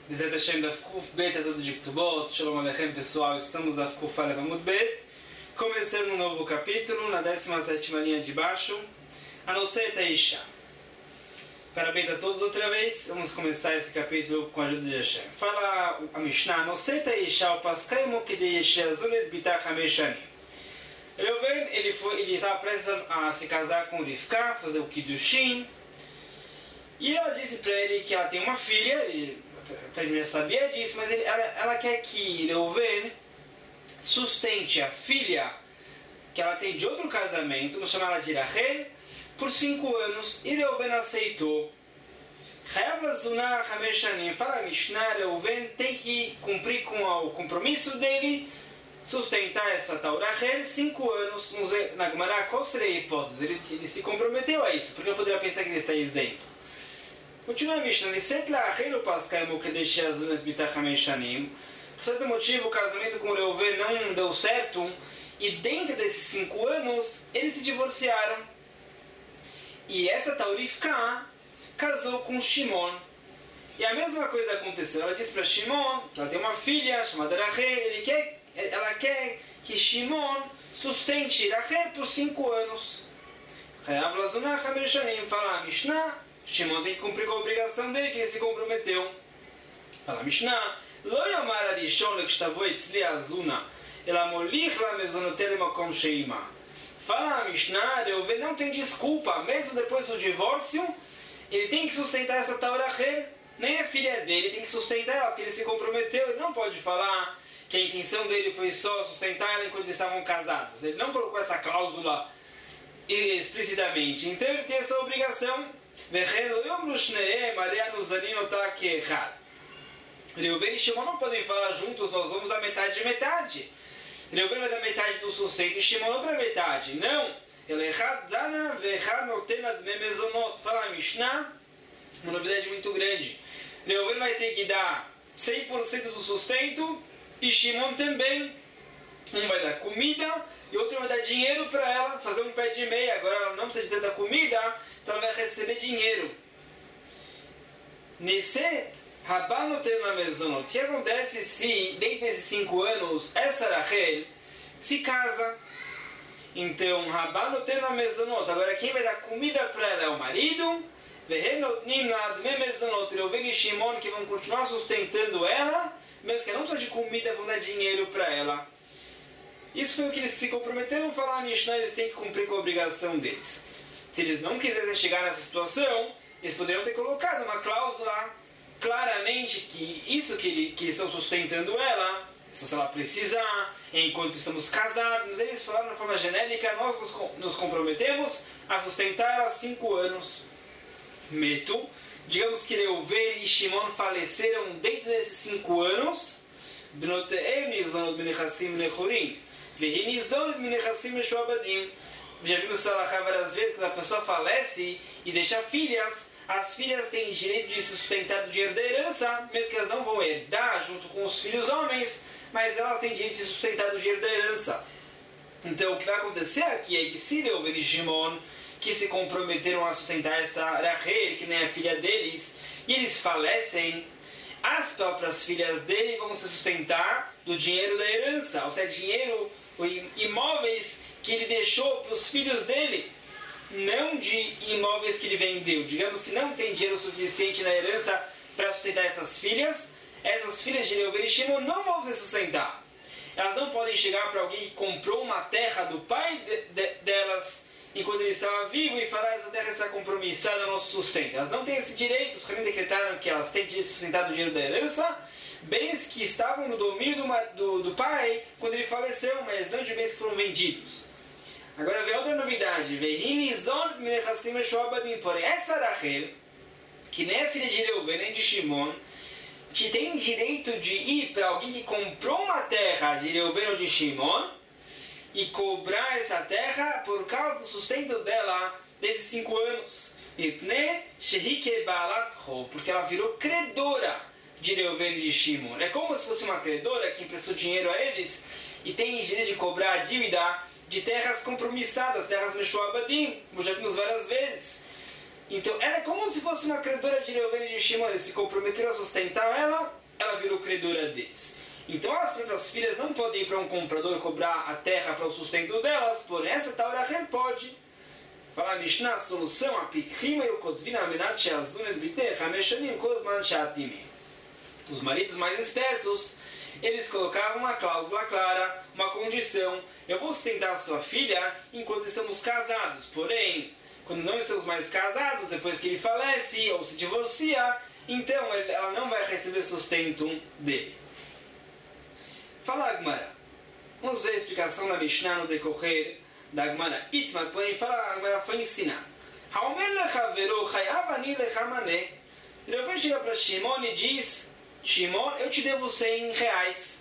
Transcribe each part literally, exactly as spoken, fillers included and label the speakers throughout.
Speaker 1: Bezerra Hashem da Kuf Bet, é tudo de Ktubot. Shalom Aleichem, pessoal. Estamos na Kuf Alef Amud Bet, começando um novo capítulo, na décima sétima linha de baixo, Anoseta Isha. Parabéns a todos outra vez. Vamos começar esse capítulo com a ajuda de Hashem. Fala a Mishnah, Anoseta Isha, o Paskaimu que de Yeshazulet Bitach Hameshani. Reuven, ele foi, ele estava prestes a se casar com Rivka, fazer o Kiddushin. E ela disse para ele que ela tem uma filha, ele já sabia disso, mas ele, ela, ela quer que Reuven sustente a filha que ela tem de outro casamento, vamos chamar ela de Rachel, por cinco anos, e Reuven aceitou. Fala a Mishnah, Reuven tem que cumprir com o compromisso dele, sustentar essa tal Rachel cinco anos. Vamos ver na Gemara qual seria a hipótese. Ele, ele se comprometeu a isso, porque eu poderia pensar que ele está isento. Continua a Mishnah, por certo motivo o casamento com Reuven não deu certo, e dentro desses cinco anos eles se divorciaram. E essa tal Rivka casou com Shimon. E a mesma coisa aconteceu. Ela disse para Shimon que ela tem uma filha chamada Rachel, ele quer, ela quer que Shimon sustente Rachel por cinco anos. Fala a Mishnah, Shimon tem que cumprir com a obrigação dele, que ele se comprometeu. Fala Mishnah, Lo yomar arishon lekshtavu etzli azuna, ela molich la mezonotel makom sheima. Fala Mishnah, Reuven não tem desculpa, mesmo depois do divórcio, ele tem que sustentar essa tal Rachel, nem a filha dele tem que sustentar ela, porque ele se comprometeu. Ele não pode falar que a intenção dele foi só sustentar ela enquanto eles estavam casados. Ele não colocou essa cláusula explicitamente, então ele tem essa obrigação. Reuven e Shimon não podem falar juntos, nós vamos dar metade de metade. Reuven vai dar metade do sustento e Shimon outra metade. Não. Fala a Mishnah, uma novidade muito grande. Reuven vai ter que dar cem por cento do sustento e Shimon também. Um vai dar comida e outro vai dar dinheiro para ela, fazer um pé de meia. Agora ela não precisa de tanta comida, então ela vai receber dinheiro. Niset, Rabano tem na mesonot. O que acontece se, dentro desses cinco anos, essa Rachel se casa? Então, Rabano tem na mesonot. Agora, quem vai dar comida para ela é o marido. Reuven e Shimon, que vão continuar sustentando ela, mesmo que ela não precisa de comida, vão dar dinheiro para ela. Isso foi o que eles se comprometeram a falar. Mishnah, eles têm que cumprir com a obrigação deles. Se eles não quisessem chegar nessa situação, eles poderiam ter colocado uma cláusula claramente que isso que, ele, que estão sustentando ela, se ela precisar, enquanto estamos casados, mas eles falaram de forma genérica, nós nos, nos comprometemos a sustentar ela cinco anos. Meto, digamos que Reuven e Shimon faleceram dentro desses cinco anos, já vimos Salachá várias vezes, quando a pessoa falece e deixa filhas, as filhas têm direito de sustentar do dinheiro da herança, mesmo que elas não vão herdar junto com os filhos homens, mas elas têm direito de sustentar do dinheiro da herança. Então o que vai acontecer aqui é que se Reuven e Shimon, que se comprometeram a sustentar essa Rachel, que nem é a filha deles, e eles falecem, as próprias filhas dele vão se sustentar do dinheiro da herança, ou seja, dinheiro, imóveis que ele deixou para os filhos dele, não de imóveis que ele vendeu. Digamos que não tem dinheiro suficiente na herança para sustentar essas filhas, essas filhas de Reuven e Shimon não vão se sustentar. Elas não podem chegar para alguém que comprou uma terra do pai de, de, delas enquanto ele estava vivo e falar: essa terra está compromissada ao nosso sustento. Elas não têm esse direito. Os rabinos decretaram que elas têm direito de sustentar do dinheiro da herança bens que estavam no domínio do, do, do pai quando ele faleceu, mas não de bens que foram vendidos. Agora vem outra novidade. Porém, essa Rachel, que nem é filha de Reuven nem de Shimon, que tem direito de ir para alguém que comprou uma terra de Reuven ou de Shimon e cobrar essa terra por causa do sustento dela desses cinco anos. Porque ela virou credora de Reuven e de Shimon. É como se fosse uma credora que emprestou dinheiro a eles e tem direito de cobrar a dívida de terras compromissadas, terras Meshuabadim, como já vimos várias vezes. Então ela é como se fosse uma credora de Reuven e de Shimon. Eles se comprometeram a sustentar ela, ela virou credora deles. Então as próprias filhas não podem ir para um comprador cobrar a terra para o sustento delas, porém essa Taura Rem pode. Fala a Mishnah, a solução, a Pikhima e o Kotvina Amenat Sheazunet Biter, Hameshanim Kozman Shatimi. Os maridos mais espertos, eles colocavam uma cláusula clara, uma condição. Eu vou sustentar a sua filha enquanto estamos casados, porém, quando não estamos mais casados, depois que ele falece ou se divorcia, então ela não vai receber sustento dele. Fala a Gemara. Vamos ver a explicação da Mishnah no decorrer da Gemara. Itma, porém, fala a Gemara foi ensinado. Haomer lechaveru chayav ani lechamane. Reuven chega para Shimon e diz: Shimon, eu te devo cem reais.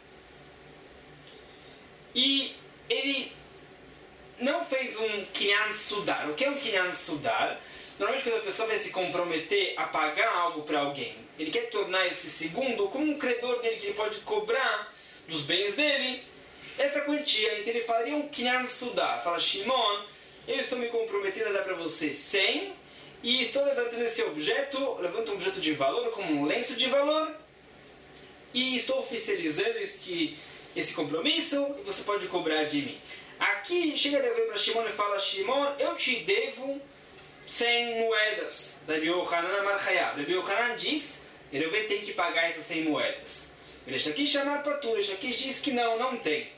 Speaker 1: E ele não fez um kinyan sudar. O que é um kinyan sudar? Normalmente quando a pessoa vai se comprometer a pagar algo para alguém, ele quer tornar esse segundo como um credor dele que ele pode cobrar dos bens dele essa quantia. Então ele faria um kinyan sudar. Fala, Shimon, eu estou me comprometendo a dar para você cem e estou levantando esse objeto, levanto um objeto de valor como um lenço de valor e estou oficializando isso que, esse compromisso e você pode cobrar de mim. Aqui chega Reuven para Shimon e fala, Shimon, eu te devo cem moedas. Rabi Yochanan Amar Chayav. Rabi Yochanan diz, Reuven tem que pagar essas cem moedas. Reish Lakish chamar patur. Reish Lakish diz que não, não tem.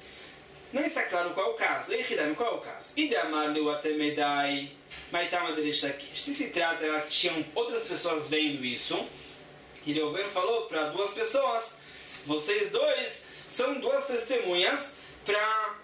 Speaker 1: Não está claro qual é o caso. Eichidam, qual é o caso? Idamar leu atemedai maitama de Reish Lakish. Se se trata que tinham outras pessoas vendo isso, e Reuven falou para duas pessoas, vocês dois são duas testemunhas para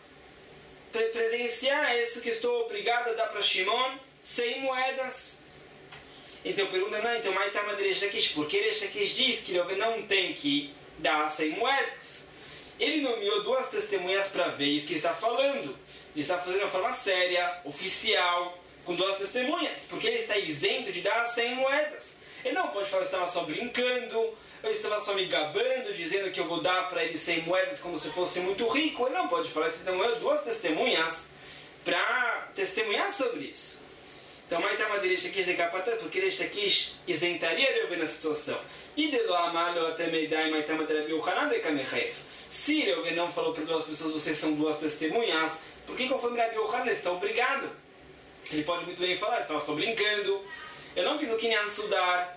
Speaker 1: presenciar isso que estou obrigado a dar para Shimon, cem moedas. Então pergunta, não, então maitama de Reish Lakish, porque Reish Lakish diz que Reuven não tem que dar cem moedas. Ele nomeou duas testemunhas para ver isso que ele está falando. Ele está fazendo de uma forma séria, oficial, com duas testemunhas, porque ele está isento de dar cem moedas. Ele não pode falar que estava só brincando, eu estava só me gabando, dizendo que eu vou dar para ele cem moedas como se fosse muito rico. Ele não pode falar isso. Ele nomeou duas testemunhas para testemunhar sobre isso. Então, Maitama de Reish Lakish de Kapatan, porque Reish Lakish isentaria Reuven na situação. E de lo amalo até meidai Maitama de Rabi Yochanan de Kamechaev. Se Reuven não falou para duas pessoas, vocês são duas testemunhas, por que conforme Rabi Yochanan ele está obrigado? Ele pode muito bem falar, eu estava só brincando, eu não fiz o kinyan sudar,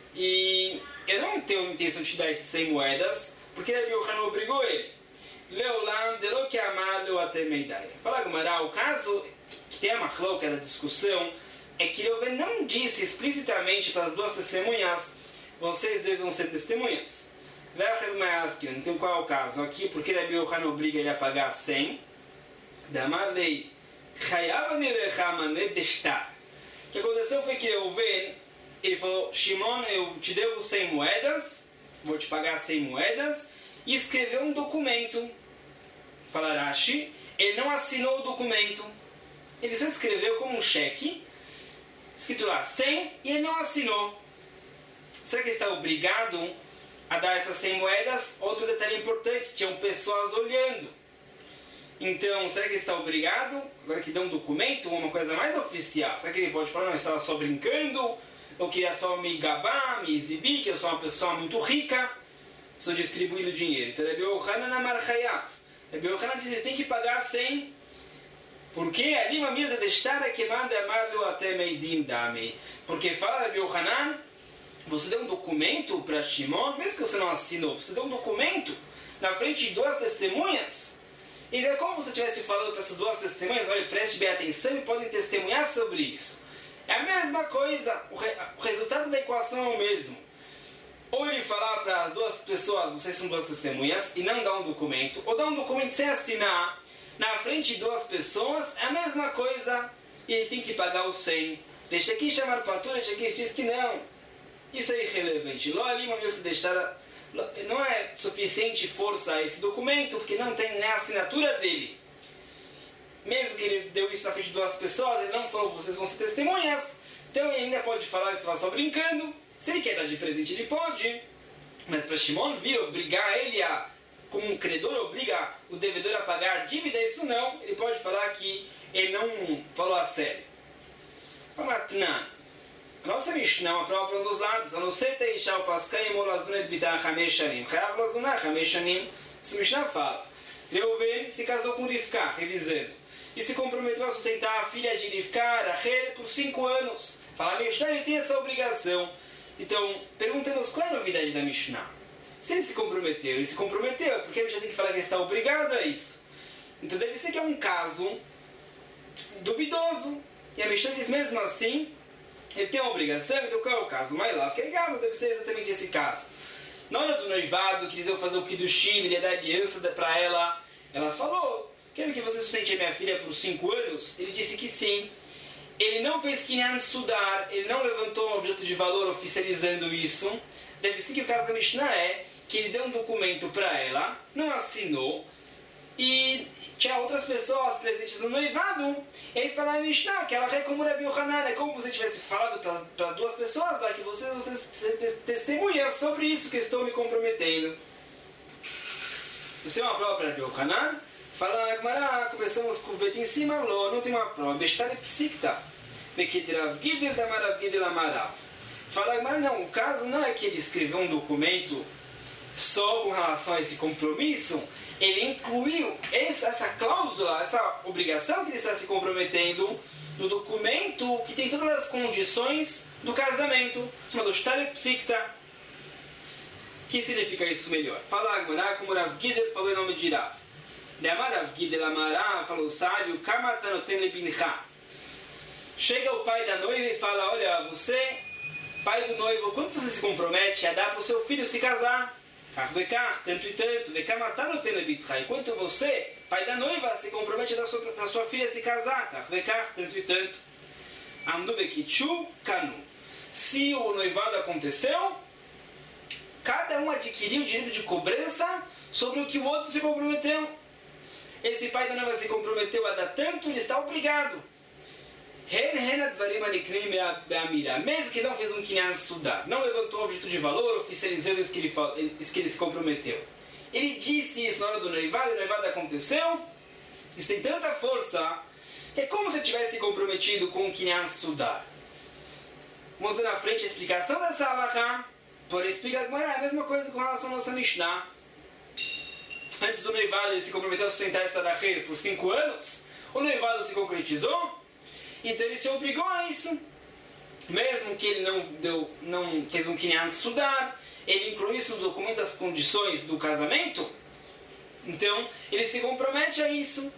Speaker 1: e eu não tenho intenção de te dar esses cem moedas, porque Rabi Yochanan obrigou ele. Leolam de lo que amalo até meidai. Fala Gemara, o caso que tem a machlok, a discussão, é que Reuven não disse explicitamente para as duas testemunhas, vocês dois vão ser testemunhas. Então qual é o caso? Aqui, porque Rabi Yochanan obriga ele a pagar cem. Damarlei Chayavani Rechamane Destar. O que aconteceu foi que Reuven, ele falou, Shimon, eu te devo cem moedas, vou te pagar cem moedas, e escreveu um documento. Fala Rashi, ele não assinou o documento. Ele só escreveu como um cheque, escrito lá cem, e ele não assinou. Será que ele está obrigado a dar essas cem moedas? Outro detalhe importante, tinham pessoas olhando. Então, será que ele está obrigado? Agora que deu um documento, uma coisa mais oficial. Será que ele pode falar, não, eu estava só brincando, eu queria só me gabar, me exibir, que eu sou uma pessoa muito rica, estou distribuindo dinheiro. Então, Rabi Yochanan Amar Chayav. Rabi Yochanan diz que ele tem que pagar cem. Porque ali uma mira de estar que manda amado até meidim dame. Porque fala Rabi Yochanan, você deu um documento para Shimon, mesmo que você não assinou, você deu um documento na frente de duas testemunhas. E é como se você estivesse falando para essas duas testemunhas, olha, preste bem atenção e podem testemunhar sobre isso. É a mesma coisa, o, re, o resultado da equação é o mesmo. Ou ele falar para as duas pessoas, vocês são duas testemunhas, e não dar um documento, ou dar um documento sem assinar, na frente de duas pessoas, é a mesma coisa, e ele tem que pagar os cem. Deixa aqui chamar patur, deixa aqui diz que não. Isso é irrelevante. Lá ali, não é suficiente força a esse documento, porque não tem nem a assinatura dele. Mesmo que ele deu isso na frente de duas pessoas, ele não falou, vocês vão ser testemunhas. Então ele ainda pode falar, estava só brincando. Se ele quer dar de presente, ele pode. Mas para Shimon vir obrigar ele a, como um credor, obriga o devedor a pagar a dívida, isso não. Ele pode falar que ele não falou a sério. Fala, Tnan. a nossa Mishnah é uma prova para um dos lados. A não ser Teisha o Paskai Molazunet Bitar Hamesh Shanim. Chayav Lazunah Hamesh Shanim. Se Mishnah fala, Reuven se casou com Rivka, revisando, e se comprometeu a sustentar a filha de Rivka, Rachel, por cinco anos. Fala, a Mishnah ele tem essa obrigação. Então, perguntamos qual é a novidade da Mishnah. Se ele se comprometeu, ele se comprometeu, porque a Mishnah tem que falar que ele está obrigado a isso. Então deve ser que é um caso duvidoso. E a Mishnah diz mesmo assim, ele tem uma obrigação, então qual é o caso? Mas lá, fica legal, deve ser exatamente esse caso. Na hora do noivado, que eles iam fazer o Kiddushin, ele ia dar aliança para ela, ela falou, quero que você sustente a minha filha por cinco anos? Ele disse que sim. Ele não fez Kinyan estudar, ele não levantou um objeto de valor oficializando isso. Deve ser que o caso da Mishnah é que ele deu um documento para ela, não assinou, e tinha outras pessoas presentes no noivado, e aí fala a Mishnah que ela é como Rabi Yohanan, é como se você tivesse falado para as duas pessoas lá, que você, você, você testemunha sobre isso que eu estou me comprometendo. Você é uma prova para Rabi Yohanan? Fala, Agmará, começamos com o bet em cima, não tem uma prova. Bestare psikta, Bekidirav Gidel da Marav Gidel Amarav. Fala, Agmará, não, o caso não é que ele escreveu um documento só com relação a esse compromisso, ele incluiu essa, essa cláusula, essa obrigação que ele está se comprometendo no documento que tem todas as condições do casamento, chamado Shtare Psikta. O que significa isso melhor? Fala, Agmará, como Rav Gidel falou em nome de Rav. De Amarav Gidel Amarav, falou o sábio, Kamatanoten lebincha. Chega o pai da noiva e fala, olha, você, pai do noivo, quando você se compromete a dar para o seu filho se casar? Tanto e tanto, enquanto você, pai da noiva, se compromete a dar sua, a sua filha se casar, tanto e tanto. Se o noivado aconteceu, cada um adquiriu o direito de cobrança sobre o que o outro se comprometeu. Esse pai da noiva se comprometeu a dar tanto, ele está obrigado. Mesmo que não fez um kinyan estudar, não levantou um objeto de valor oficializando isso que, ele, isso que ele se comprometeu. Ele disse isso na hora do noivado, o noivado aconteceu, isso tem tanta força, que é como se ele tivesse se comprometido com um kinyan estudar. Vamos ver na frente a explicação dessa halakha, porém explica a mesma coisa com relação à nossa Mishnah. Antes do noivado ele se comprometeu a sustentar essa Rachel por cinco anos, o noivado se concretizou, então ele se obrigou a isso, mesmo que ele não, deu, não fez um kinyan estudar, ele incluiu isso no documento das condições do casamento, então ele se compromete a isso.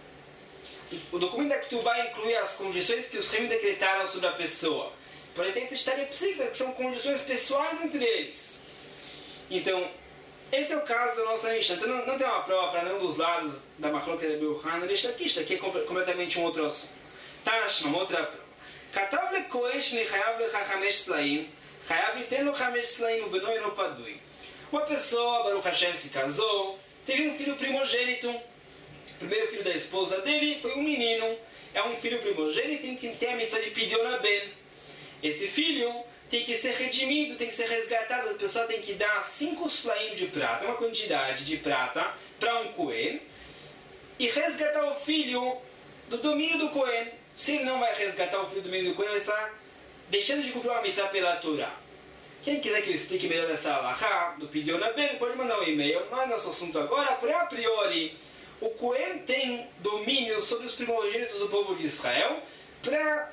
Speaker 1: O documento da Ketubá inclui as condições que os reis decretaram sobre a pessoa, porém tem essa psíquica, que são condições pessoais entre eles. Então, esse é o caso da nossa Mishnah. Então não, não tem uma prova para nenhum dos lados da Machlok de Rabi Yohanan, deixa aqui, isso aqui é completamente um outro assunto. Tashma, uma outra prova. Katav le kohen shni chayav lecha chamesh slaim, chayav liten lo chamesh slaim ubenoi no padui. Uma pessoa, Baruch Hashem, se casou, teve um filho primogênito. O primeiro filho da esposa dele foi um menino. É um filho primogênito e tem, tem a mitzvah de Pidyon Haben. Esse filho tem que ser redimido, tem que ser resgatado. A pessoa tem que dar cinco slaim de prata, uma quantidade de prata, para um kohen, e resgatar o filho do domínio do kohen. Se ele não vai resgatar o filho do domínio do kohen, ele está deixando de cumprir uma mitzvah pela Torá. Quem quiser que eu explique melhor essa halakha do Pidyon Haben, pode mandar um e-mail. Não é nosso assunto agora, porém, a priori, o kohen tem domínio sobre os primogênitos do povo de Israel para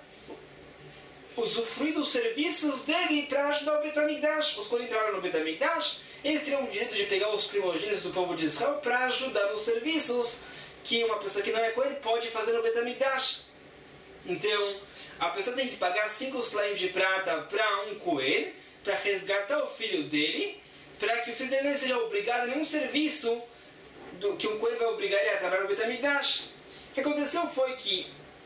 Speaker 1: usufruir dos serviços dele para ajudar o Bet HaMikdash. Os kohen entraram no Bet HaMikdash, eles teriam o direito de pegar os primogênitos do povo de Israel para ajudar nos serviços que uma pessoa que não é kohen pode fazer no Bet HaMikdash. Então, a pessoa tem que pagar cinco slaim de prata para um kohen, para resgatar o filho dele, para que o filho dele não seja obrigado a nenhum serviço do, que um kohen vai obrigar ele a trabalhar no Bet HaMikdash. O que aconteceu foi que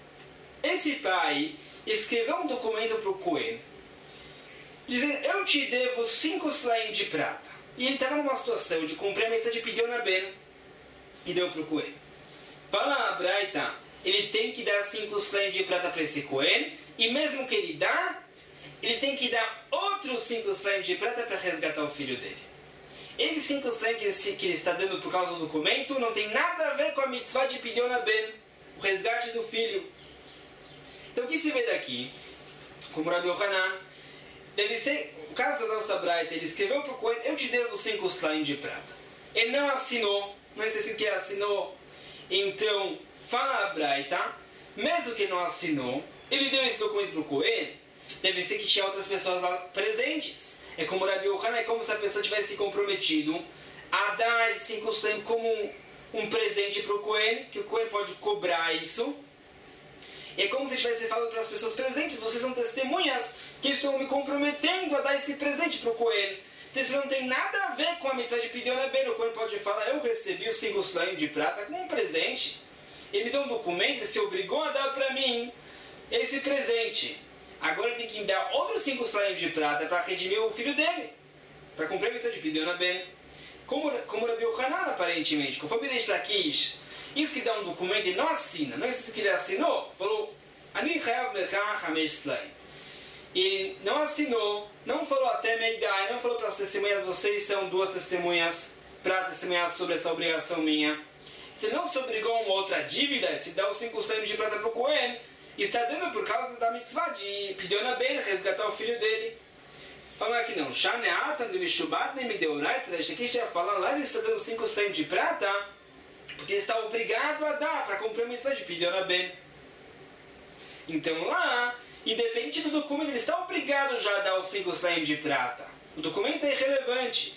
Speaker 1: esse pai escreveu um documento para o kohen, dizendo, eu te devo cinco slaim de prata. E ele estava numa situação de cumprir a mitzvah de Pidyon Haben, e deu para o kohen. Fala a Braita, ele tem que dar cinco slaim de prata para esse kohen, e mesmo que ele dá, ele tem que dar outros cinco slaim de prata para resgatar o filho dele. Esses cinco slaim que, que ele está dando por causa do documento não tem nada a ver com a mitzvah de Pidyon Haben, o resgate do filho. Então o que se vê daqui? Como Rabi Yohanan, deve ser, o caso da nossa Braita, ele escreveu para o Cohen, eu te devo cinco slime de prata. Ele não assinou, não sei se que ele assinou, então, fala a Braita, mesmo que não assinou, ele deu esse documento para o Cohen, deve ser que tinha outras pessoas lá presentes. É como o Rabi Yohanan, é como se a pessoa tivesse se comprometido a dar esses cinco slime como um, um presente para o Cohen, que o Cohen pode cobrar isso. É como se tivesse falado para as pessoas presentes, vocês são testemunhas que eu estou me comprometendo a dar esse presente para o Cohen. Então isso não tem nada a ver com a mitzvah de Pidyon Ben. O Cohen pode falar, eu recebi os cinco slime de prata como um presente. Ele me deu um documento, ele se obrigou a dar para mim esse presente. Agora ele tem que me dar outros cinco slime de prata para redimir o filho dele, para cumprir a mitzvah de Pidyon Ben. Como, como Rabi Yohanan, aparentemente, conforme Reish Lakish, isso que dá um documento e não assina, não é isso que ele assinou, falou, Ani chayav lecha hamesh slime. Ele não assinou, não falou até Meidai, não falou para as testemunhas, vocês são duas testemunhas para testemunhar sobre essa obrigação minha. Você não se obrigou a uma outra dívida, se dá os cinco slime de prata para o Cohen, está dando por causa da mitzvah de Pidyon Ben, resgatar o filho dele. Fala aqui não, Shaneatam de Mishubat nem me deu right, aqui já fala lá, ele está dando cinco slime de prata, porque ele está obrigado a dar para cumprir a mitzvah de Pidyon Ben. Então lá, independente do documento, ele está obrigado já a dar os cinco slime de prata. O documento é irrelevante.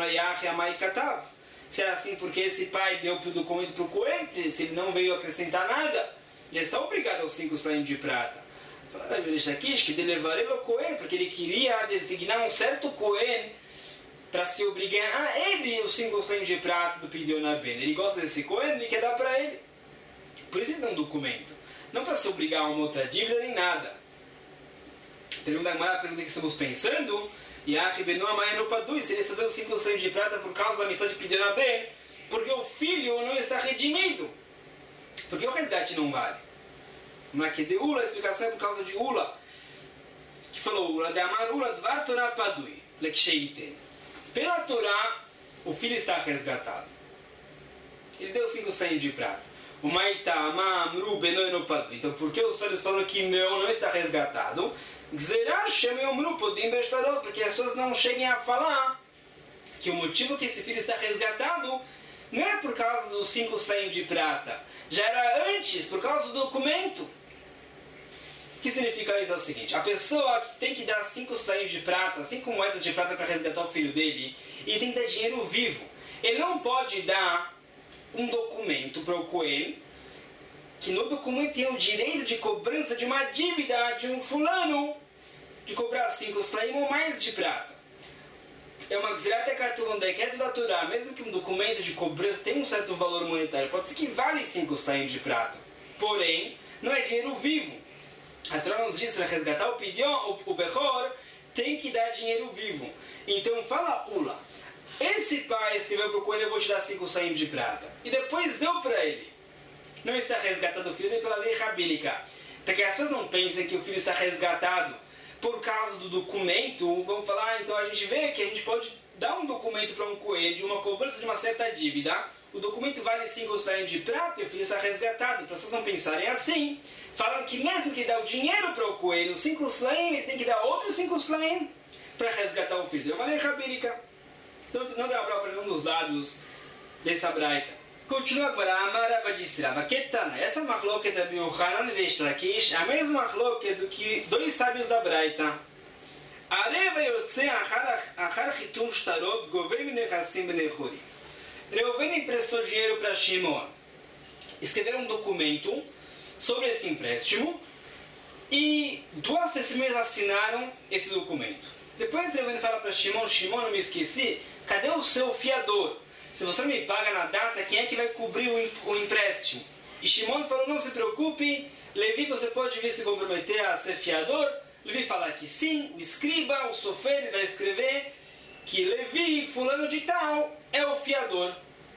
Speaker 1: Se é assim porque esse pai deu o documento para o Cohen, se ele não veio acrescentar nada, já está obrigado aos cinco slime de prata. Falaram aqui que ele levaria o Cohen, porque ele queria designar um certo Cohen para se obrigar a ele os cinco slime de prata do Pidyon Ben. Ele gosta desse Cohen, ele quer dar para ele. Por isso ele dá um documento. Não para se obrigar a uma outra dívida nem nada. Pergunta a Gemara, pergunta que estamos pensando, e a Ribenu Amaya no Padui, se ele está dando cinco slime de prata por causa da mitzvah de Pidyon Ben, porque o filho não está redimido. Porque o resgate não vale. Mas que de Ula, a explicação é por causa de Ula, que falou Ula de Amar Ula Dvar Torah Padui, Leksheiten. Pela Torá, o filho está resgatado. Ele deu cinco slime de prata. O Maita Amamru Benoi no Padui. Então, por que os sábios falam que não, não está resgatado? Porque as pessoas não cheguem a falar que o motivo que esse filho está resgatado não é por causa dos cinco slime de prata. Já era antes, por causa do documento. O que significa isso? É o seguinte, a pessoa que tem que dar cinco slime de prata, cinco moedas de prata para resgatar o filho dele, ele tem que dar dinheiro vivo. Ele não pode dar um documento para o Cohen, que no documento tem o direito de cobrança de uma dívida de um fulano, de cobrar cinco slime ou mais de prata. É uma gzerata cartulon decreto da Torá, mesmo que um documento de cobrança tenha um certo valor monetário, pode ser que vale cinco slime de prata. Porém, não é dinheiro vivo. A Torá nos diz para resgatar o Pidyon, o, o Bechor, tem que dar dinheiro vivo. Então fala Ula, esse pai escreveu para o Cohen, eu vou te dar cinco slime de prata. E depois deu para ele. Não está resgatado o filho nem pela lei rabínica. Porque as pessoas não pensam que o filho está resgatado por causa do documento. Vamos falar, ah, então a gente vê que a gente pode dar um documento para um Cohen de uma cobrança de uma certa dívida. O documento vale cinco slime de prata e o filho está resgatado. Para as pessoas não pensarem assim, falam que mesmo que dá o dinheiro para o Cohen, os cinco slime, ele tem que dar outros cinco slime para resgatar o filho. É uma lei rabínica. Então não dá para nenhum dos lados dessa braita. Continua agora, Amarava disse Rava Ketana. Essa machloket Rabi Yohanan e Reish Lakish é a mesma machloket do que dois sábios da Braita. Areva Yotze Achar Chitum Shtarot Govei Minechassim Benechuri. Reuven emprestou dinheiro para Shimon. Escreveram um documento sobre esse empréstimo e duas testemunhas assinaram esse documento. Depois Reuven fala para Shimon, Shimon, não me esqueci, cadê o seu fiador? Se você me paga na data, quem é que vai cobrir o empréstimo? E Shimon falou, não se preocupe, Levi, você pode vir se comprometer a ser fiador? Levi fala que sim, o escriba, o sofer, vai escrever que Levi, fulano de tal, é o fiador.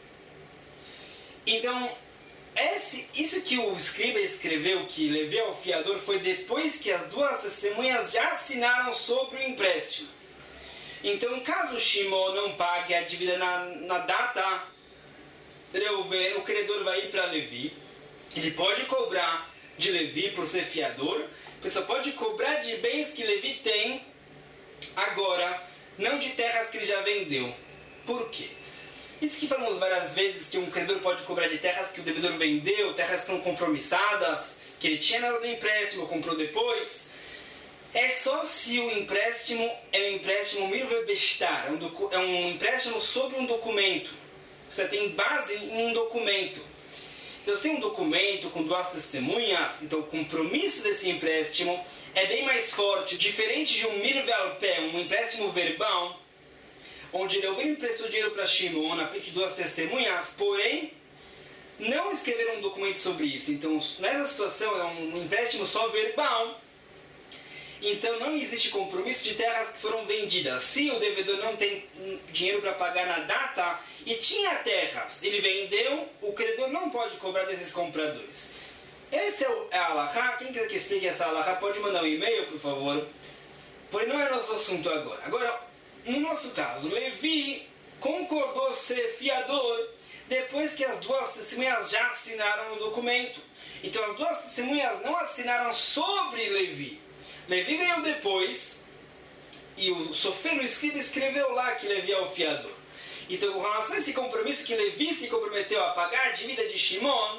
Speaker 1: Então, esse, isso que o escriba escreveu, que Levi é o fiador, foi depois que as duas testemunhas já assinaram sobre o empréstimo. Então, caso Shimon não pague a dívida na, na data, Reuven, o credor vai ir para Levi. Ele pode cobrar de Levi por ser fiador, porque só pode cobrar de bens que Levi tem Agora, não de terras que ele já vendeu. Por quê? Isso que falamos várias vezes, que um credor pode cobrar de terras que o devedor vendeu, terras que estão compromissadas, que ele tinha na hora do empréstimo, comprou depois. É só se o empréstimo é um empréstimo mirvebestar, é um empréstimo sobre um documento. Você tem base em um documento. Então, se um documento com duas testemunhas, então o compromisso desse empréstimo é bem mais forte, diferente de um mirvelpé, um empréstimo verbal, onde Reuven emprestou dinheiro para Shimon na frente de duas testemunhas, porém, não escreveram um documento sobre isso. Então, nessa situação, é um empréstimo só verbal. Então, não existe compromisso de terras que foram vendidas. Se o devedor não tem dinheiro para pagar na data e tinha terras, ele vendeu, o credor não pode cobrar desses compradores. Esse é o halakha. Quem quiser que explique essa halakha pode mandar um e-mail, por favor. Porém, não é nosso assunto agora. Agora, no nosso caso, Levi concordou ser fiador depois que as duas testemunhas já assinaram o documento. Então, as duas testemunhas não assinaram sobre Levi. Levi veio depois e o Sofer, o escriba, escreveu lá que Levi é o fiador. Então, com relação a esse compromisso que Levi se comprometeu a pagar a dívida de Shimon,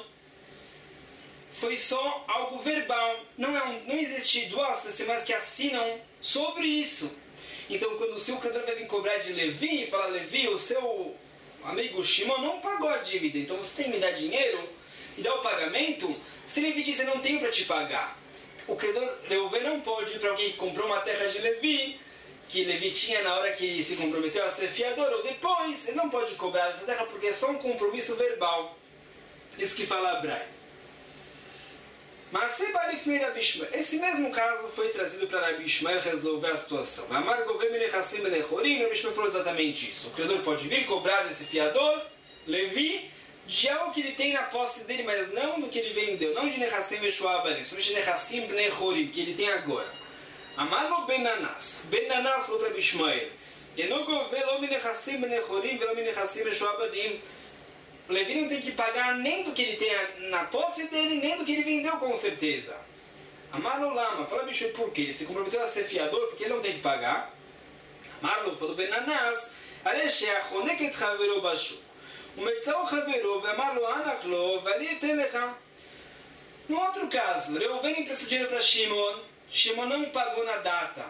Speaker 1: foi só algo verbal. Não, é um, não existe duas testemunhas que assinam sobre isso. Então, quando o seu credor vai vir cobrar de Levi e falar, Levi, o seu amigo Shimon não pagou a dívida, então você tem que me dar dinheiro e dar o pagamento, se Levi disse, eu não tenho para te pagar. O credor Reuven não pode ir para alguém que comprou uma terra de Levi, que Levi tinha na hora que se comprometeu a ser fiador, ou depois, ele não pode cobrar essa terra porque é só um compromisso verbal. Isso que fala a Braita. Mas se Barifnei Rabi Ishmael, esse mesmo caso foi trazido para Rabi Ishmael resolver a situação. Amar Govem Menechassim Benechorim, Rabi Ishmael falou exatamente isso. O credor pode vir cobrar desse fiador, Levi, de algo que ele tem na posse dele, mas não do que ele vendeu, não de Nechassim Beshuabanim, somente de Nechassim Benechorim, que ele tem agora. Amar no Benanas, Benanas falou para Rabi Ishmael, Eno Govem Lo Menechassim Benechorim, Velo Menechassim Beshuabanim. Levi não tem que pagar nem do que ele tem na posse dele, nem do que ele vendeu, com certeza. Amaro Lama, fala bicho, por quê? Ele se comprometeu a ser fiador porque ele não tem que pagar. Amaro falou Benanas, Alexia Choneket Chavero Bashu. O Metzau Chavero, Vemalo Anachlo, Vali Telecha. No outro caso, Reuven emprestou dinheiro para Shimon, Shimon não pagou na data.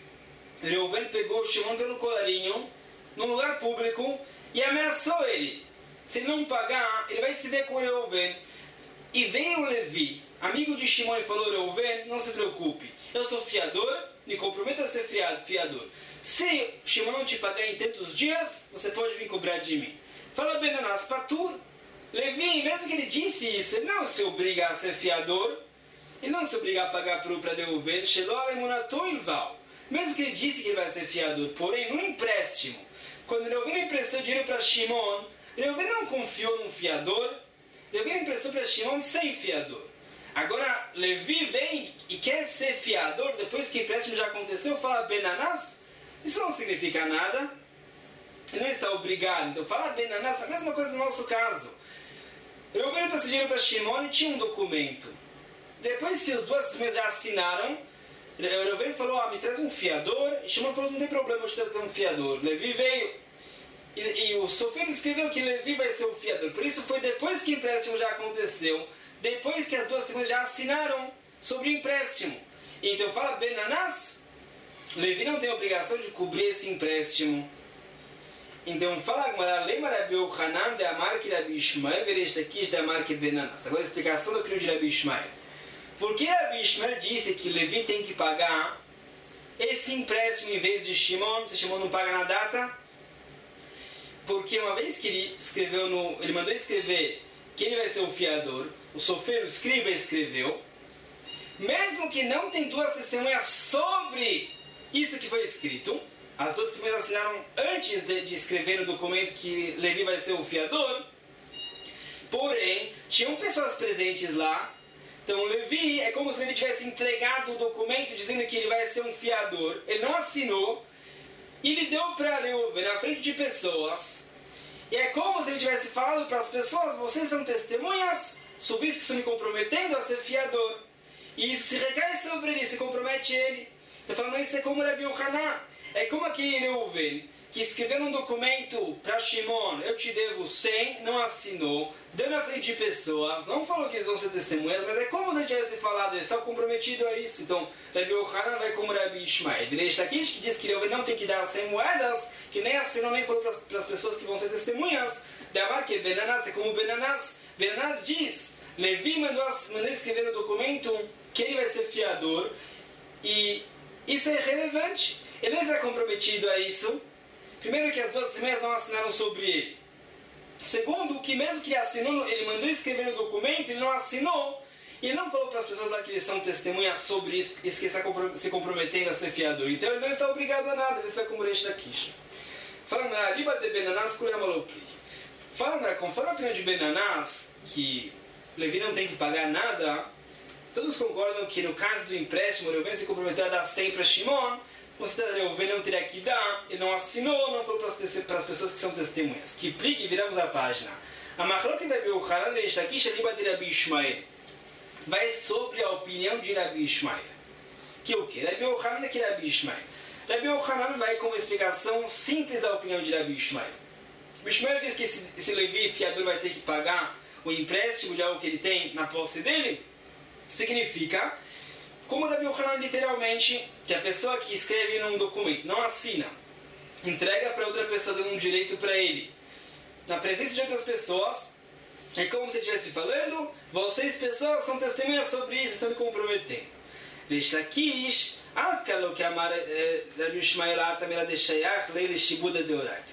Speaker 1: Reuven pegou Shimon pelo colarinho, num lugar público, e ameaçou ele. Se ele não pagar, ele vai se ver com o Reuven. E veio o Levi, amigo de Shimon, e falou, Reuven, não se preocupe, eu sou fiador, me comprometo a ser fiador. Se Shimon não te pagar em tantos dias, você pode vir cobrar de mim. Fala Benanas Patur. Levi, mesmo que ele disse isso, ele não se obriga a ser fiador, ele não se obriga a pagar para Reuven, mesmo que ele disse que ele vai ser fiador, porém, no empréstimo, quando Reuven emprestou dinheiro para Shimon, Reuven não confiou num fiador, Reuven emprestou para Shimon sem fiador. Agora, Levi vem e quer ser fiador, depois que o empréstimo já aconteceu, fala Benanas, isso não significa nada, ele não está obrigado. Então, fala Benanas, a mesma coisa no nosso caso. Reuven emprestou dinheiro para Shimon e tinha um documento. Depois que as duas testemunhas já assinaram, Reuven falou, ah, me traz um fiador, e Shimon falou, não tem problema, eu te trazer um fiador. Levi veio. E, e o Sofer escreveu que Levi vai ser o fiador. Por isso foi depois que o empréstimo já aconteceu, depois que as duas testemunhas já assinaram sobre o empréstimo. Então fala Benanas, Levi não tem obrigação de cobrir esse empréstimo. Então fala Agmará, lembra Rabi Yochanan de Amar que Rabi Ishmael verestaquis de Amar que Benanas. Agora a explicação da opinião de Rabi Ishmael. Por que Rabi Ishmael disse que Levi tem que pagar esse empréstimo em vez de Shimon, se Shimon não paga na data? Porque uma vez que ele escreveu no, ele mandou escrever que ele vai ser o fiador, o Sofer, o escriba, escreveu, mesmo que não tem duas testemunhas sobre isso que foi escrito, as duas testemunhas assinaram antes de, de escrever no documento que Levi vai ser o fiador, porém, tinham pessoas presentes lá, então Levi é como se ele tivesse entregado o documento dizendo que ele vai ser um fiador, ele não assinou, e ele deu para Reuven na frente de pessoas. E é como se ele tivesse falado para as pessoas, vocês são testemunhas, sobre isso que estou me comprometendo a ser fiador. E isso se recai sobre ele, se compromete ele. Então falando, isso é como Rabi Yochanan. é como aquele Reuven que escreveu num documento para Shimon, eu te devo cem, não assinou, deu na frente de pessoas, não falou que eles vão ser testemunhas, mas é como se ele tivesse falado, ele estava comprometido a isso. Então, Rabi Yochanan vai como Rabi Ishmael. Reish Lakish, que diz que Reuven não tem que dar cem moedas, que nem assinou, nem falou para as pessoas que vão ser testemunhas. De Amar que Benanás é como Benanás. Benanás diz, Levi mandou, mandou escrever no documento que ele vai ser fiador, e isso é relevante. Ele não está comprometido a isso. Primeiro, que as duas testemunhas não assinaram sobre ele. Segundo, que mesmo que ele assinou, ele mandou escrever no documento, ele não assinou. E ele não falou para as pessoas lá que eles são testemunhas sobre isso, isso que ele está se comprometendo a ser fiador. Então ele não está obrigado a nada, ele está como Reish Lakish. Falando na Riba de Benanás, Kuyamalopri. Falando, conforme a opinião de Benanás, que Levi não tem que pagar nada, todos concordam que no caso do empréstimo, Reuven se comprometeu a dar cem para Shimon. Considera Reuven não teria que dar, ele não assinou, não falou para as pessoas que são testemunhas. Que plique e viramos a página. A Machlok de Rabi Yochanan Reish Lakish Riba de Rabi Ishmael. Vai sobre a opinião de Rabi Ishmael. Que o que? Rabi Yochanan é que Rabi Ishmael. Rabi Yochanan vai com uma explicação simples da opinião de Rabi Ishmael. Rabi Ishmael diz que esse, esse Levi fiador vai ter que pagar o empréstimo de algo que ele tem na posse dele. Significa, como Rabi Yochanan literalmente, que a pessoa que escreve num documento não assina, entrega para outra pessoa dando um direito para ele, na presença de outras pessoas, é como se estivesse falando, vocês pessoas são testemunhas sobre isso, estão me comprometendo. Reish Lakish, Atkalo que amar Rabi Ishmael também deixaiach leile shibuda deoraita.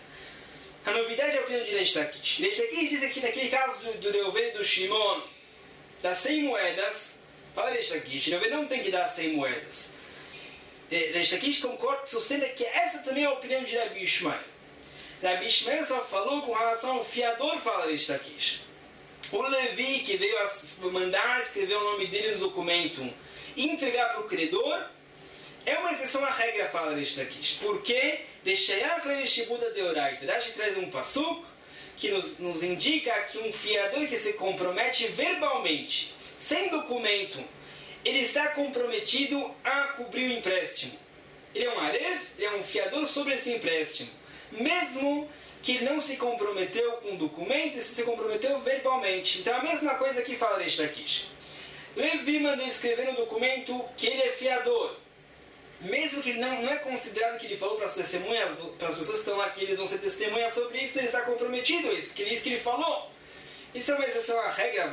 Speaker 1: A novidade é a opinião de Reish Lakish. Reish Lakish diz aqui naquele caso do, do Reuven e do Shimon, das cem moedas, fala Reish Lakish, Reuven não tem que dar cem moedas. Reish Lakish concorda, sustenta que essa também é a opinião de Rabi Ishmael. Rabi Ishmael só falou com relação ao fiador, fala Reish Lakish. O Levi que veio a mandar escrever o nome dele no documento e entregar para o credor, é uma exceção à regra, fala Reish Lakish. Por quê? Deixaiach leile shibuda deoraita. Rashi traz um pasuk que nos, nos indica que um fiador que se compromete verbalmente, sem documento, ele está comprometido a cobrir o empréstimo. Ele é um arev, ele é um fiador sobre esse empréstimo. Mesmo que ele não se comprometeu com documento, ele se comprometeu verbalmente. Então a mesma coisa que fala Reish Lakish. Levi mandou escrever no documento que ele é fiador. Mesmo que não, não é considerado que ele falou para as testemunhas, para as pessoas que estão lá, que eles vão ser testemunhas sobre isso, ele está comprometido a isso, porque é isso que ele falou. Isso é uma exceção à regra.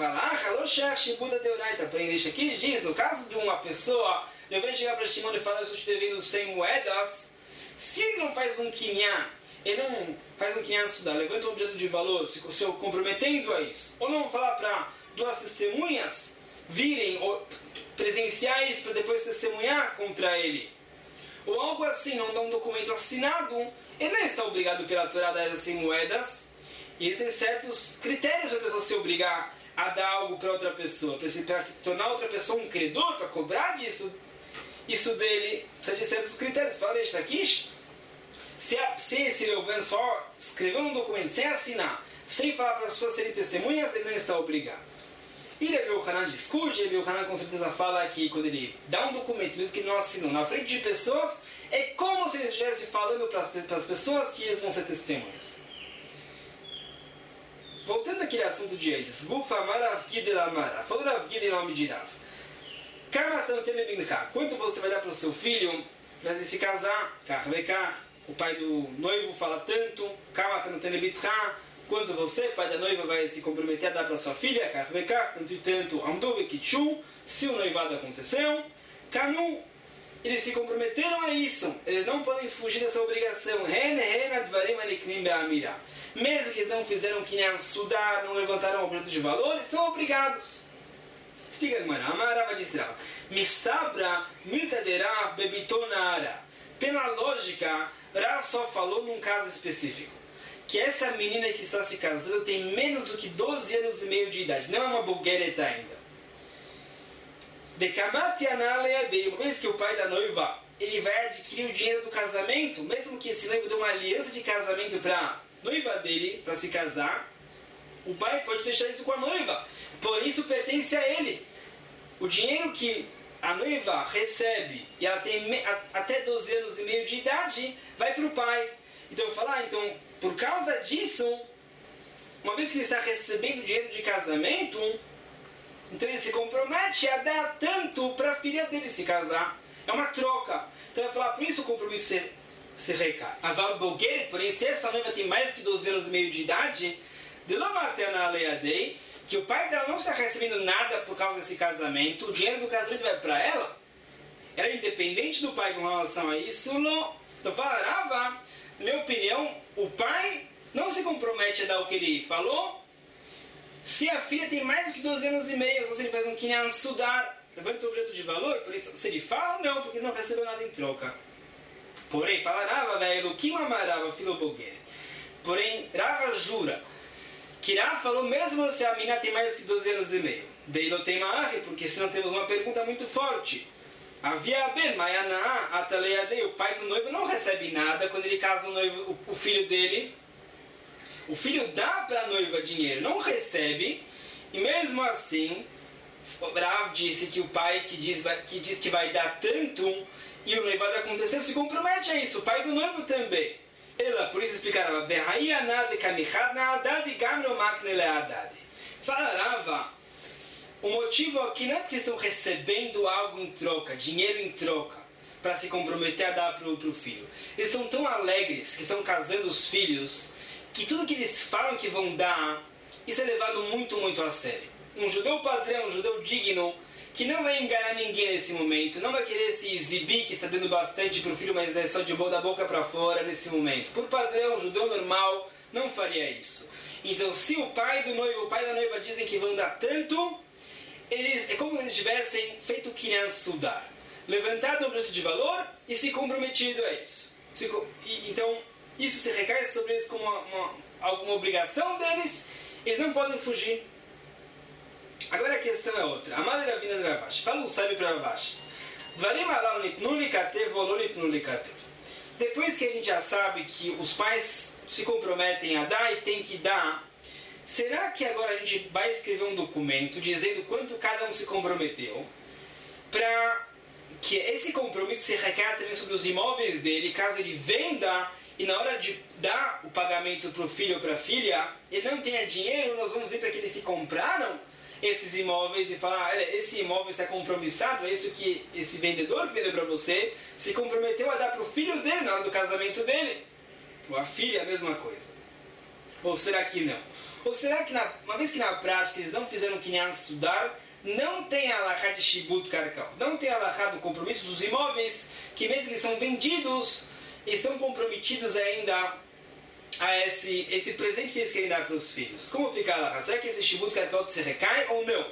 Speaker 1: Porém, Reish Lakish diz, no caso de uma pessoa, eu venho chegar para Shimon e falar, eu estou te devendo cem moedas, se ele não faz um quinhá, ele não faz um quinhá estudar, levanta um objeto de valor, se, se comprometendo a isso, ou não falar para duas testemunhas virem ou presenciar isso para depois testemunhar contra ele, ou algo assim, não dá um documento assinado, ele não está obrigado pela Torá a dar essas cem moedas. E existem certos critérios para a pessoa se obrigar a dar algo para outra pessoa, para tornar outra pessoa um credor, para cobrar disso, isso dele, precisa de certos critérios. Fala Reish Lakish, se, se esse Reuven só escreveu um documento sem assinar, sem falar para as pessoas serem testemunhas, ele não está obrigado. E Rabi Yochanan discute, Rabi Yochanan com certeza fala que quando ele dá um documento, mesmo que ele não assinou, na frente de pessoas, é como se ele estivesse falando para as, para as pessoas que eles vão ser testemunhas. Voltando àquele assunto de antes, falou Rav Gid em nome de Rav. Quanto você vai dar para o seu filho para ele se casar? O pai do noivo fala tanto. Quanto você, pai da noiva, vai se comprometer a dar para sua filha? Tanto e tanto. Se o noivado aconteceu, Kanu, eles se comprometeram a isso. Eles não podem fugir dessa obrigação. Mesmo que eles não fizeram que nem estudar, não levantaram objeto de valor, eles são obrigados. Explica a Gemara. Amarava disse Rav. Mistabra miltadera bebitonara. Pela lógica, Rav só falou num caso específico. Que essa menina que está se casando tem menos do que doze anos e meio de idade. Não é uma bulguereta ainda. Uma vez que o pai da noiva ele vai adquirir o dinheiro do casamento, mesmo que esse noivo dê uma aliança de casamento para a noiva dele, para se casar, o pai pode deixar isso com a noiva. Por isso pertence a ele. O dinheiro que a noiva recebe e ela tem me, a, até doze anos e meio de idade, vai para o pai. Então eu falo, ah, então por causa disso, uma vez que ele está recebendo dinheiro de casamento, então ele se compromete a dar tanto para a filha dele se casar. É uma troca. Então eu vou falar, por isso o compromisso se, se recai. Aval Bogueret, porém, se essa noiva tem mais do que doze anos e meio de idade, de Lovateanaleadei, que o pai dela não está recebendo nada por causa desse casamento, o dinheiro do casamento vai para ela, ela é independente do pai com relação a isso, não. Então fala, Rava, na minha opinião, o pai não se compromete a dar o que ele falou, se a filha tem mais do que doze anos e meio, ou se ele faz um kinyan sudar, levanta o objeto de valor, por isso, se ele fala, não, porque ele não recebeu nada em troca. Porém, fala Rava, velho, que mamarava, filho Bogueret. Porém, Rava jura que Rav falou mesmo se a menina tem mais que doze anos e meio. Daí não tem marre, porque senão temos uma pergunta muito forte. Havia ben Mayanaa Ataleadei, o pai do noivo não recebe nada quando ele casa o, noivo, o, o filho dele. O filho dá para a noiva dinheiro, não recebe, e mesmo assim, Rav disse que o pai que diz, que diz que vai dar tanto, e o noivado aconteceu, se compromete a isso, o pai do noivo também. Ela, por isso explicará, Fala, o motivo aqui não é porque estão recebendo algo em troca, dinheiro em troca, para se comprometer a dar para o filho. Eles estão tão alegres que estão casando os filhos, que tudo que eles falam que vão dar, isso é levado muito, muito a sério. Um judeu padrão, um judeu digno, que não vai enganar ninguém nesse momento, não vai querer se exibir que está dando bastante para o filho, mas é só de boa da boca para fora nesse momento. Por padrão, um judeu normal não faria isso. Então, se o pai do noivo, o pai da noiva dizem que vão dar tanto, eles, é como se eles tivessem feito o kinyan sudar, levantado o objeto de valor e se comprometido a isso. Se, e, então, isso se recai sobre eles como uma, uma, alguma obrigação deles, eles não podem fugir. Agora a questão é outra. Amad Ravina de Ravashi. Fala um sábio para Ravashi. Dvarim alal nitnu likatev ou lo nitnu likatev. Depois que a gente já sabe que os pais se comprometem a dar e tem que dar, será que agora a gente vai escrever um documento dizendo quanto cada um se comprometeu para que esse compromisso se recaia também sobre os imóveis dele, caso ele venda e na hora de dar o pagamento para o filho ou para a filha, ele não tenha dinheiro, nós vamos dizer para que eles se compraram esses imóveis e falar, olha, esse imóvel está compromissado, é isso que esse vendedor que vendeu para você se comprometeu a dar para o filho dele na hora do casamento dele. Ou a filha, a mesma coisa. Ou será que não? Ou será que, na, uma vez que na prática eles não fizeram kinyan sudar, não tem a alahá de shibut karkal, não tem a alahá do compromisso dos imóveis, que mesmo que eles são vendidos, estão comprometidos ainda a esse, esse presente que eles querem dar para os filhos. Como fica a alahá? Será que esse shibut karkal se recai ou não?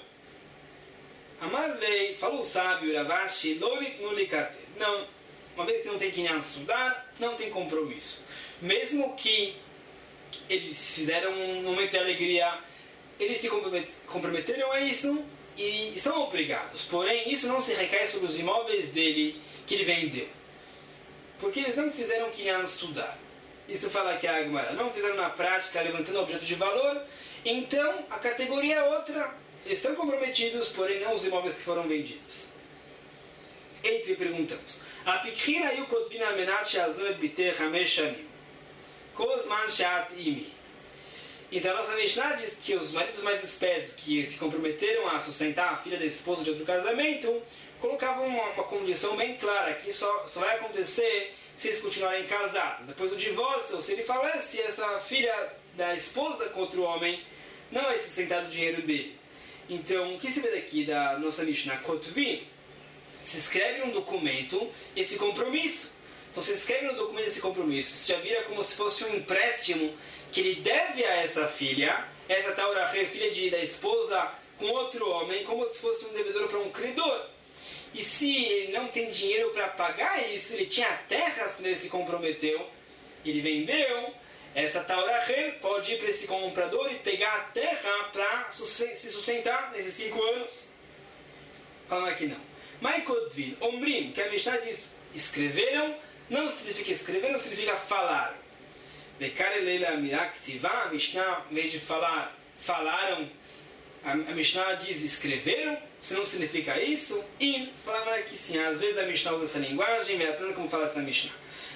Speaker 1: Amar lei, falou o sábio, Ravashi, lolit nulikate. Não, uma vez que não tem kinyan sudar, não tem compromisso. Mesmo que eles fizeram um momento de alegria, eles se comprometeram a isso e são obrigados. Porém, isso não se recai sobre os imóveis dele que ele vendeu. Porque eles não fizeram kinyan sudar. Isso fala aqui a Agmará. Não fizeram na prática, levantando objeto de valor. Então, a categoria é outra. Eles estão comprometidos, porém não os imóveis que foram vendidos. Entre perguntamos. A Pikhina yu kotvina menat she'azon et biter hamesh shanim. Kozman she'at imi. Então a nossa Mishnah diz que os maridos mais espertos que se comprometeram a sustentar a filha da esposa de outro casamento colocavam uma, uma condição bem clara, que só, só vai acontecer se eles continuarem casados. Depois do divórcio, ou se ele falece, essa filha da esposa com outro homem não vai sustentar o dinheiro dele. Então, o que se vê daqui da nossa Mishnah Kotvin? Se escreve num documento esse compromisso. Então, se escreve no documento esse compromisso, isso já vira como se fosse um empréstimo que ele deve a essa filha, essa tal filha de, da esposa com outro homem, como se fosse um devedor para um credor. E se ele não tem dinheiro para pagar isso, ele tinha terras quando ele se comprometeu, ele vendeu, essa tal pode ir para esse comprador e pegar a terra para se sustentar nesses cinco anos. Falando aqui não. Maikodvin, Omrim, que a Mishnah diz, escreveram, não significa escrever, não significa falar. Bekare leila miraktiva, a Mishnah, em vez de falar, falaram, A, a Mishnah diz escreveram, se não significa isso, e fala que sim, às vezes a Mishnah usa essa linguagem, mas como fala essa Mishnah.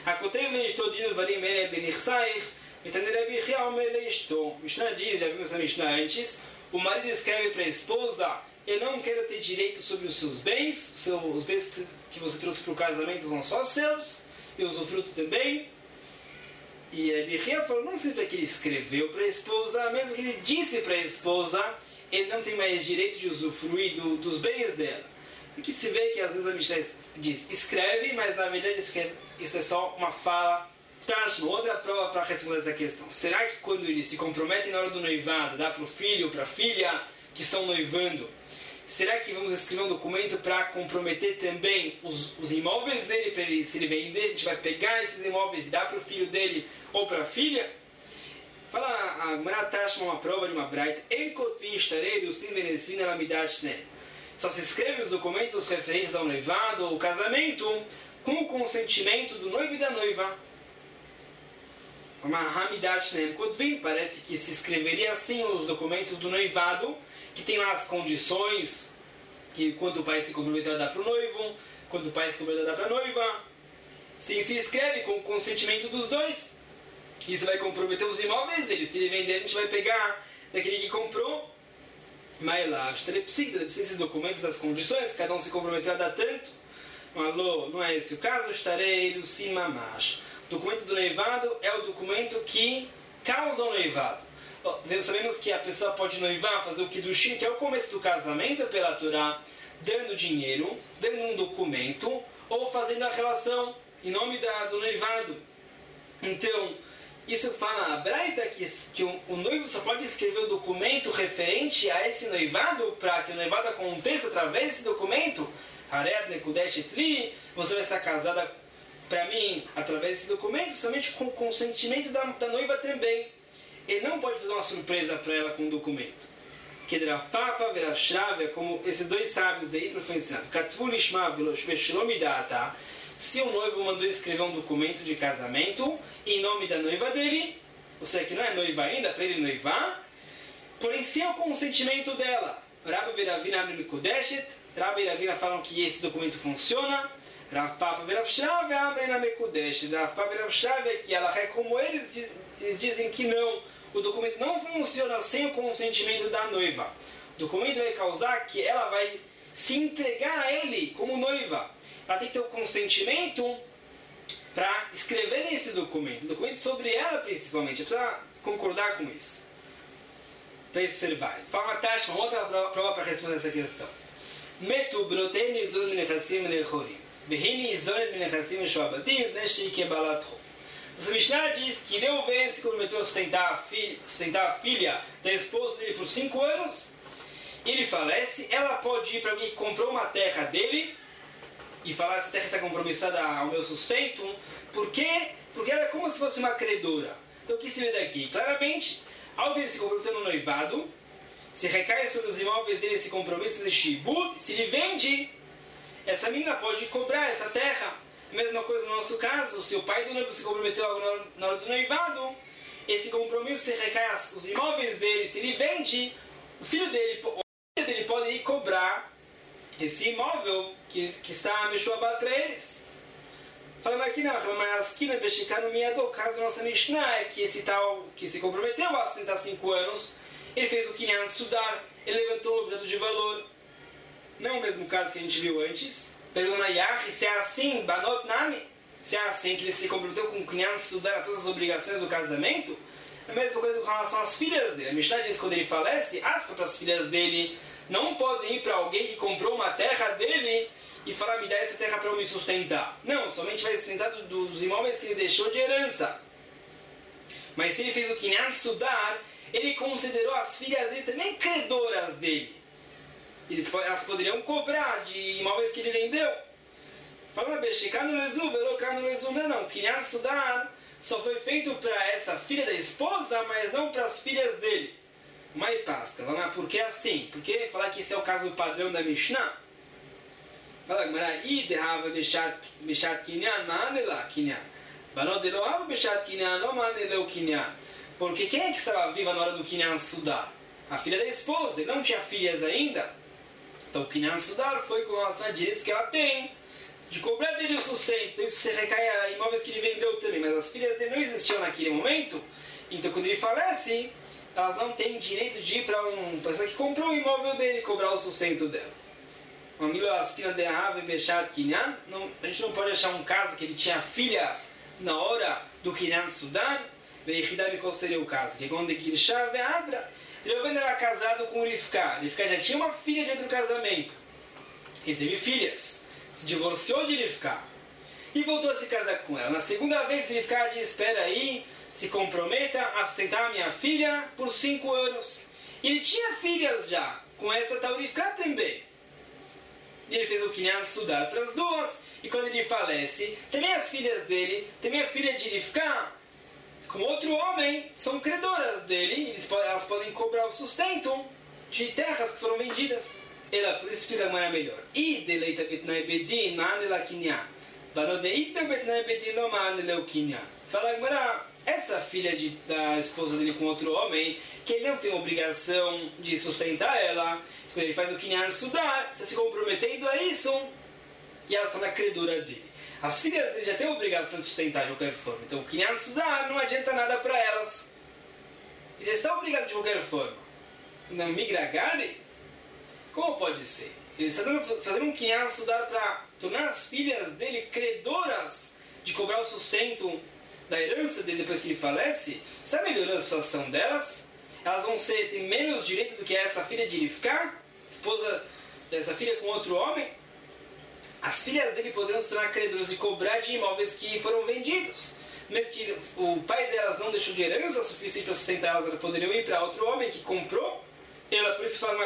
Speaker 1: Mishnah diz, já vimos essa Mishnah antes, o marido escreve para a esposa: eu não quero ter direito sobre os seus bens, os bens que você trouxe para o casamento são só seus, e usufruto também. E a Birria falou: não significa que ele escreveu para a esposa, mesmo que ele disse para a esposa, ele não tem mais direito de usufruir do, dos bens dela. Porque se vê que às vezes a Mishnah diz escreve, mas na verdade isso é, isso é só uma fala. Tashma, outra prova para responder essa questão. Será que quando eles se comprometem na hora do noivado, dá para o filho ou para a filha que estão noivando, será que vamos escrever um documento para comprometer também os, os imóveis dele, para ele, se ele vender, a gente vai pegar esses imóveis e dar para o filho dele ou para a filha? Fala a Gemara Tashma, uma prova de uma braita. Só se escreve os documentos referentes ao noivado ou casamento com o consentimento do noivo e da noiva. Parece que se escreveria assim os documentos do noivado, que tem lá as condições, que quando o pai se comprometeu a dar para o noivo, quando o pai se comprometeu a dar para a noiva. Sim, se escreve com o consentimento dos dois. Isso vai comprometer os imóveis dele. Se ele vender, a gente vai pegar daquele que comprou. Mas lá, precisa esses documentos, as condições, cada um se comprometeu a dar tanto. Alô, não é esse o caso? Estarei do Simamash. O documento do noivado é o documento que causa o noivado. Sabemos que a pessoa pode noivar, fazer o Kiddushin, que é o começo do casamento pela Torá, dando dinheiro, dando um documento, ou fazendo a relação em nome da, do noivado. Então, isso fala a Braita que, que o, o noivo só pode escrever o documento referente a esse noivado, para que o noivado aconteça através desse documento. Você vai estar casada para mim através desse documento, somente com o consentimento da, da noiva também. Ele não pode fazer uma surpresa para ela com o documento. Que Drafapa Verashrava, como esses dois sábios aí foi ensinado. Se o noivo mandou escrever um documento de casamento em nome da noiva dele, ou seja, que não é noiva ainda, para ele noivar, porém sem o consentimento dela. Rabbi Veravina Amri Mikudeshet, Rabbi e Ravina falam que esse documento funciona. Rafapa Veravshrava Amri Mikudeshet, Rafapa Veravshrava é que ela é como eles, diz, eles dizem que não. O documento não funciona sem o consentimento da noiva. O documento vai causar que ela vai se entregar a ele como noiva. Ela tem que ter o consentimento para escrever esse documento. Um documento sobre ela, principalmente. Ela precisa concordar com isso. Para isso ser válido. Fala uma taxa, uma outra prova para responder essa questão. Metu brotem nizon minechassim nechorim. Behini nizon minechassim shoabadim neshi kebalat chof. Então, a Mishnah diz que Reuven se comprometeu a sustentar a filha, sustentar a filha da esposa dele por cinco anos. Ele falece, ela pode ir para alguém que comprou uma terra dele e falar: essa terra está compromissada ao meu sustento. Por quê? Porque ela é como se fosse uma credora. Então o que se vê daqui? Claramente, alguém se comprometeu no noivado, se recai sobre os imóveis dele esse compromisso de shibut, se ele vende, essa menina pode cobrar essa terra. A mesma coisa no nosso caso, se o pai do noivo se comprometeu na hora do noivado, esse compromisso se recai os imóveis dele, se ele vende, o filho dele, o filho dele pode ir cobrar esse imóvel que, que está meshuabado para eles. Falando aqui na Ramayasquina, Beshikano Miyado, o caso da nossa Mishnah é que esse tal que se comprometeu a sustentar cinco anos, ele fez o Kinyan Sudar, ele levantou o objeto de valor. Não é o mesmo caso que a gente viu antes. Pergunta Yah, se é assim, Banot Nami, se é assim que ele se comprometeu com o Kinyan Sudar a todas as obrigações do casamento, é a mesma coisa com relação às filhas dele. A Mishnah diz que quando ele falece, as próprias filhas dele não podem ir para alguém que comprou uma terra dele e falar: me dá essa terra para eu me sustentar. Não, somente vai sustentar dos imóveis que ele deixou de herança. Mas se ele fez o Kinyan Sudar, ele considerou as filhas dele também credoras dele. Eles, elas poderiam cobrar de imóveis que ele vendeu. Fala, Beshikano Lezu, Belokano Lezu, não, não. Kinyan Sudar só foi feito para essa filha da esposa, mas não para as filhas dele. Mai Pasca, por que assim? Porque falar que esse é o caso padrão da Mishnah. Fala, Idehava Beshat Kinyan, Maanela Kinyan. Banot Elohava Beshat Kinyan, não Maanela Kinyan. Porque quem é que estava viva na hora do Kinyan Sudar? a filha da esposa, ele não tinha filhas ainda. Então o Kinyan Sudar foi com relação a direitos que ela tem, de cobrar dele o sustento. Isso se recai a imóveis que ele vendeu também, mas as filhas dele não existiam naquele momento. Então quando ele falece, elas não têm direito de ir para uma pessoa que comprou o imóvel dele e cobrar o sustento delas. A gente não pode achar um caso que ele tinha filhas na hora do Kinyan Sudar. Qual seria o caso? Que quando ele chave Adra, Reuven era casado com Rivka. Rivka já tinha uma filha de outro casamento. Ele teve filhas. Se divorciou de Rivka e voltou a se casar com ela. Na segunda vez, Rivka diz: espera aí, se comprometa a sustentar a minha filha por cinco anos. E ele tinha filhas já, com essa tal Rivka também. E ele fez o Kinyan Sudar para as duas. E quando ele falece, também as filhas dele, também a filha de Rivka, com outro homem, são credoras dele. Eles, elas podem cobrar o sustento de terras que foram vendidas. Ela, por isso explica a maneira melhor. I deleita betnai bedin manela kinyan. Banodeit deu betnai bedin no manela kinyan. Fala agora, essa filha de, da esposa dele com outro homem, que ele não tem obrigação de sustentar ela, quando ele faz o Kinyan Sudar, você se comprometendo a isso, e elas são na credora dele. As filhas dele já têm a obrigação de sustentar de qualquer forma. Então o Kinyan Sudar não adianta nada para elas. Ele já está obrigado de qualquer forma. Não migragare? Como pode ser? Ele está fazendo um Kinyan Sudar para tornar as filhas dele credoras de cobrar o sustento da herança dele depois que ele falece. Está melhorando a situação delas? Elas vão ser, ter menos direito do que essa filha de Rivka, esposa dessa filha com outro homem? As filhas dele poderão se tornar credoras e cobrar de imóveis que foram vendidos. Mesmo que o pai delas não deixou de herança suficiente para sustentar elas, elas poderiam ir para outro homem que comprou. Ela, por isso, fala: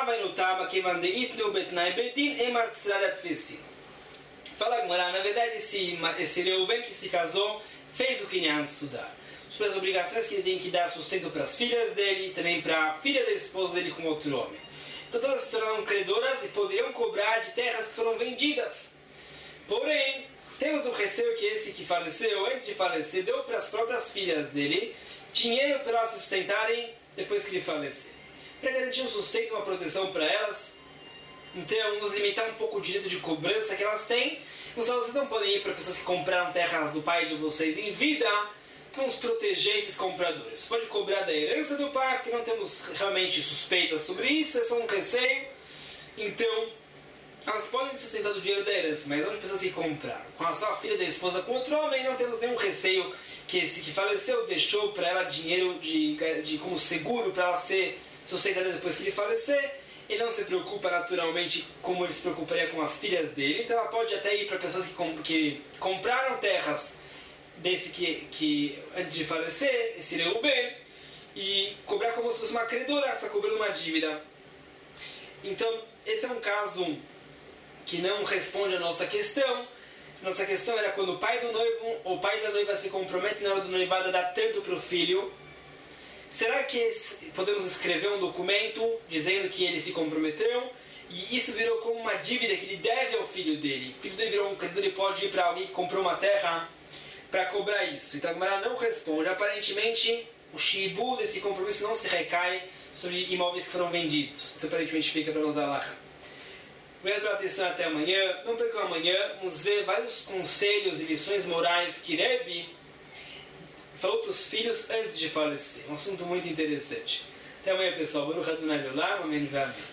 Speaker 1: fala Gemara, na verdade, esse, esse Reuven que se casou fez o Kinyan Sudar. Sobre as obrigações que ele tem que dar sustento para as filhas dele e também para a filha da esposa dele com outro homem. Então todas se tornaram credoras e poderiam cobrar de terras que foram vendidas. Porém, temos um receio que esse que faleceu, antes de falecer, deu para as próprias filhas dele dinheiro para elas se sustentarem depois que ele falecer. Para garantir um sustento, uma proteção para elas. Então, vamos limitar um pouco o direito de cobrança que elas têm. Mas vocês não podem ir para pessoas que compraram terras do pai de vocês em vida. Vamos proteger esses compradores. Você pode cobrar da herança do pai, porque não temos realmente suspeitas sobre isso, é só um receio. Então, elas podem sustentar do dinheiro da herança, mas não de pessoas que compraram. Com relação à filha da esposa com outro homem, não temos nenhum receio que esse que faleceu deixou para ela dinheiro de, de, como seguro para ela ser sustentada depois que ele falecer. Ele não se preocupa naturalmente como ele se preocuparia com as filhas dele. Então ela pode até ir para pessoas que, com, que compraram terras desse que, que antes de falecer, esse Reuven, e cobrar como se fosse uma credora, está cobrando uma dívida. Então, esse é um caso que não responde à nossa questão. Nossa questão era quando o pai do noivo ou o pai da noiva se compromete na hora do noivado a dar tanto para o filho. Será que esse, podemos escrever um documento dizendo que ele se comprometeu e isso virou como uma dívida que ele deve ao filho dele? O filho dele virou um credor e pode ir para alguém que comprou uma terra para cobrar isso. Então a Gemara não responde. Aparentemente, o shibu desse compromisso não se recai sobre imóveis que foram vendidos. Isso aparentemente fica para nós Alahá. Obrigado pela atenção, até amanhã. Não percam amanhã, vamos ver vários conselhos e lições morais que Rebbe falou para os filhos antes de falecer. Um assunto muito interessante. Até amanhã, pessoal. Baruch Adonai Leolam. Amém.